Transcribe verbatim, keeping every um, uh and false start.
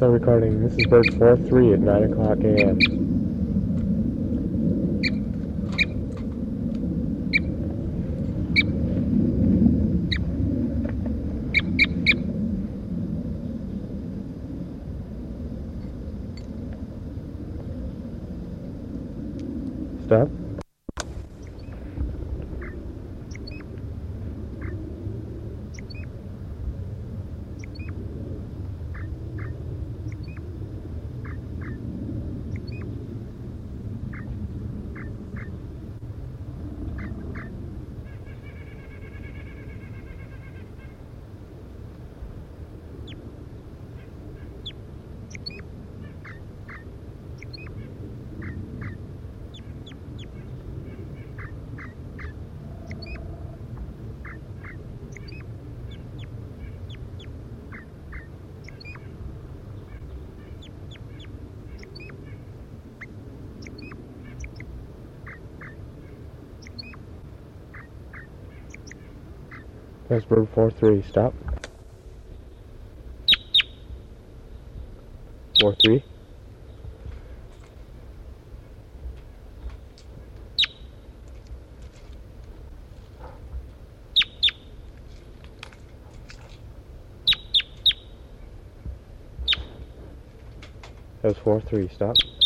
Still recording. This is bird four three at nine o'clock a m Stop. That's bird four three. Stop. four three. That's four three. Stop.